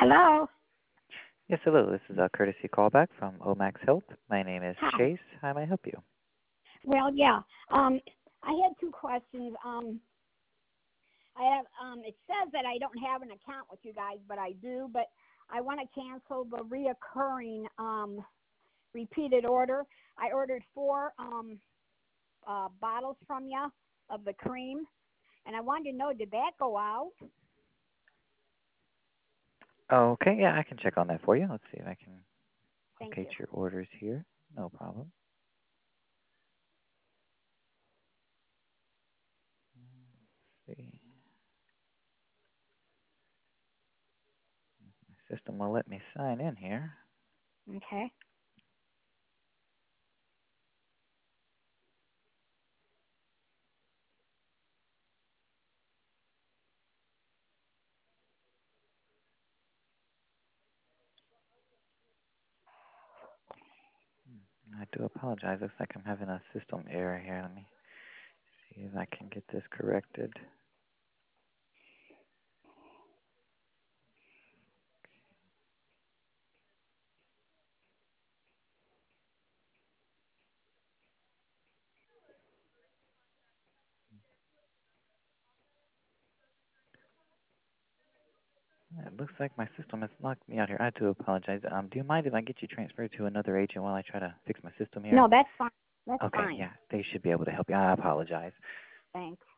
Hello. Yes, hello. This is a courtesy callback from Omax Health. My name is Hi. Chase. How may I help you? Well, yeah. I had two questions. I have. It says that I don't have an account with you guys, but I do. But I want to cancel the reoccurring repeated order. I ordered four bottles from you of the cream, and I wanted to know, did that go out? Okay, yeah, I can check on that for you. Let's see if I can Thank locate you. your orders here. No problem. Let's see. My system will let me sign in here. Okay. I do apologize. Looks like I'm having a system error here. Let me see if I can get this corrected. It looks like my system has locked me out here. I do apologize. Do you mind if I get you transferred to another agent while I try to fix my system here? No, that's fine. That's Okay, fine. yeah, they should be able to help you. I apologize. Thanks.